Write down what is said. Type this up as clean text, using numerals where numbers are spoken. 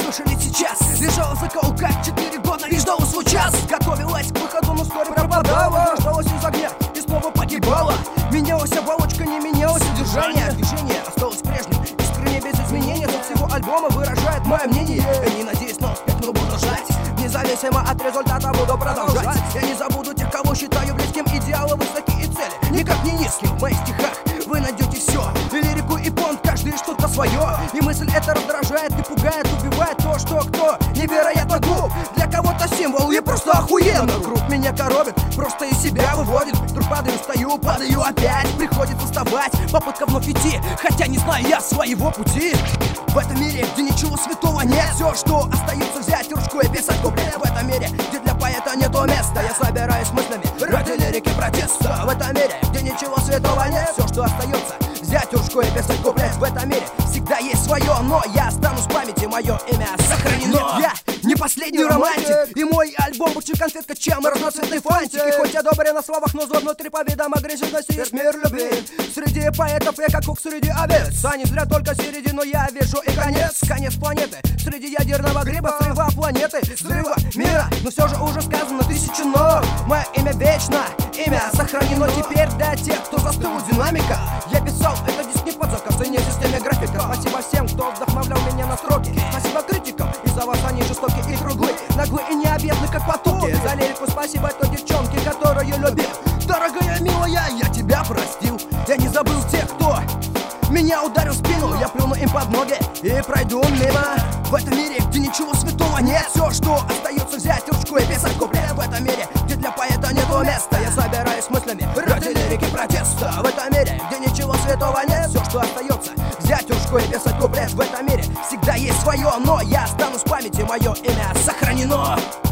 слышали сейчас. Лежала за кауках 4 года и ждала свой час. Готовилась к выходу, но вскоре пропадала. Ждалась из огня и снова погибала. Менялась оболочка, не менялось содержание. Движение осталось прежним, искренне без изменения. Суть всего альбома выражает мое мнение. Я не надеюсь, но этому буду ждать. Независимо от результата буду продолжать. Я не забуду тех, кого считаю близким. Идеалы высокие цели, никак не низкие. В моих стихах вы найдете все, и лирику, и понт, каждый что-то свое. И мысль это раздражает и пугает, убивает то, что кто невероятно глуп. Для кого-то символ, я просто охуенно. Круг меня коробит, просто из себя выводит. Вдруг падаю, встаю, падаю опять. Приходится вставать, попытка вновь идти, хотя не знаю я своего пути. В этом мире, где ничего святого нет, все, что остается, взять ручку и писать куплет. В этом мире, где для поэта нету места, я собираюсь мыслями ради лирики протеста. В этом мире, где ничего святого нет, все, что остается, взять ручку и писать куплет. В этом мире всегда есть свое, но я останусь в памяти, мое имя сохранено. Я не последний романтик, и мой альбом больше конфетка, чем разноцветный фантик. И хоть я добрый на словах, но злой внутри по видам агрессивности есть мир любви. Среди поэтов я как кук среди овец, а не зря только середину я вижу и конец. Конец планеты, среди ядерного гриба, срыва планеты, взрыва мира. Но все же уже сказано 1000 но мое имя вечно, имя сохранено теперь для тех, кто застыл у динамика. Я писал это диск не под заказ, и не в системе графика. Спасибо всем, кто вдохновлял меня на строки. Спасибо критикам, из-за вас они жестокие и круглые, наглые и необъятны, как потоки. За лирику спасибо той девчонке, которую любил. Дорогая, милая, я тебя простил. Я не забыл тех, кто меня ударил в спину. Я плюну им под ноги и пройду мимо. В этом мире, где ничего святого нет, все, что остается, взять ручку и писать куплет. В этом мире, где для поэта нету места, я собираюсь мыслями ради лирики протеста. В этом мире, где ничего святого нет, все, что остается, взять ручку и писать куплет. В этом мире всегда есть свое, но я останусь в памяти, мое имя сохранено.